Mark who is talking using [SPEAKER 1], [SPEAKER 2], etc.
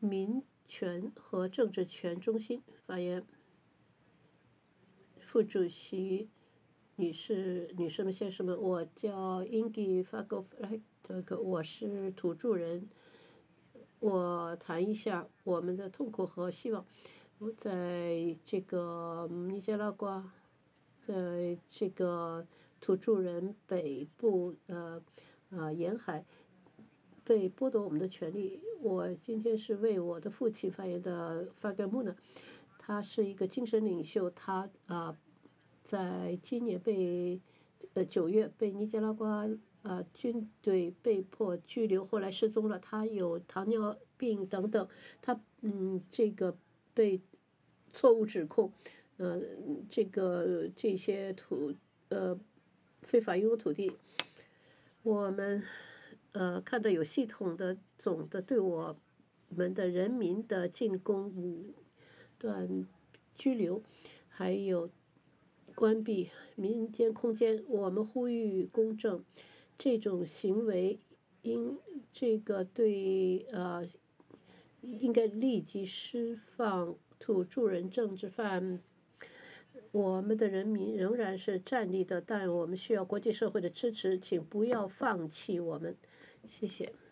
[SPEAKER 1] 民权和政治权中心发言。副主席女士们、先生们，我叫 Ingi Fagerfeld，我是土著人。我谈一下我们的痛苦和希望。我在这个尼加拉瓜，在这个土著人北部沿海被剥夺我们的权利。我今天是为我的父亲发言的发格穆呢，他是一个精神领袖，他在今年9月被尼加拉瓜军队被迫拘留，后来失踪了。他有糖尿病等等，他这个被错误指控，这些非法拥有土地。我们看到有系统的总的对我们的人民的进攻、武断拘留，还有关闭民间空间。我们呼吁公正，这种行为应该立即释放土著人政治犯。我们的人民仍然是站立的，但我们需要国际社会的支持，请不要放弃我们。谢谢。